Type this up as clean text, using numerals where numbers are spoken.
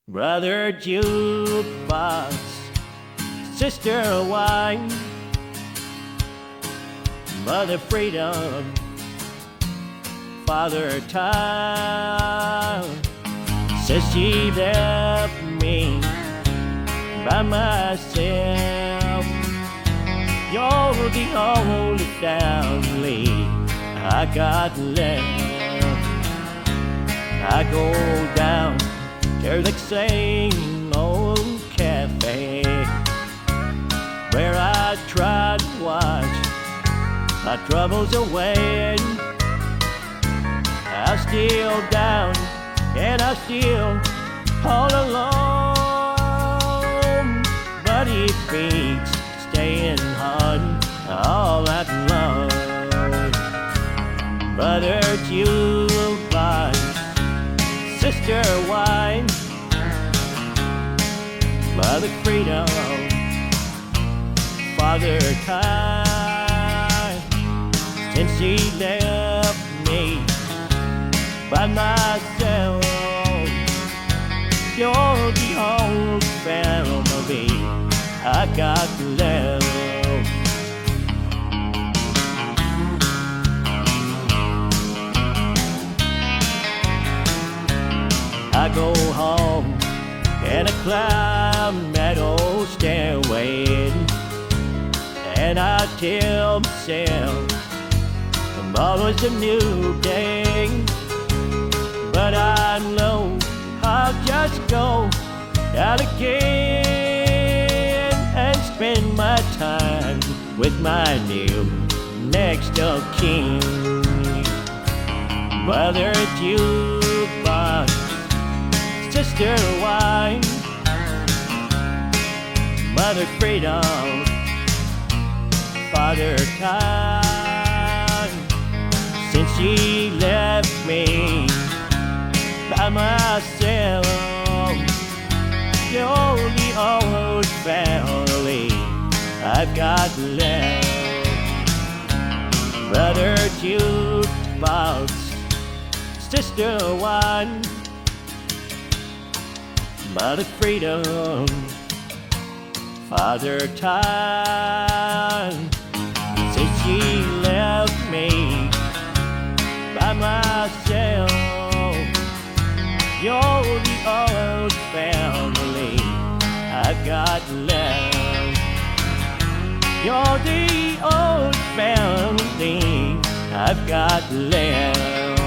Brother jukebox, sister wine, mother freedom, father time. Says she left me by myself. You're the only family I got left. I go down to the same old cafe where I try to wash my troubles away. I'm still down and I'm still all alone, but it beats staying on all that long. Brother jukebox, sister wine, mother freedom, father time. Since she left me by myself, you're the only family I got left. I go home and I climb that old stairway, and I tell myself tomorrow's a new day. But I know I'll just go out again and spend my time with my new next of kin. Brother jukebox, sister wine, mother freedom, father time. Since she left me by myself, you're the old family I've got left. Brother jukebox, sister wine, mother freedom, father time. Since she left me by myself, you're the old family I've got left. You're the old family I've got left.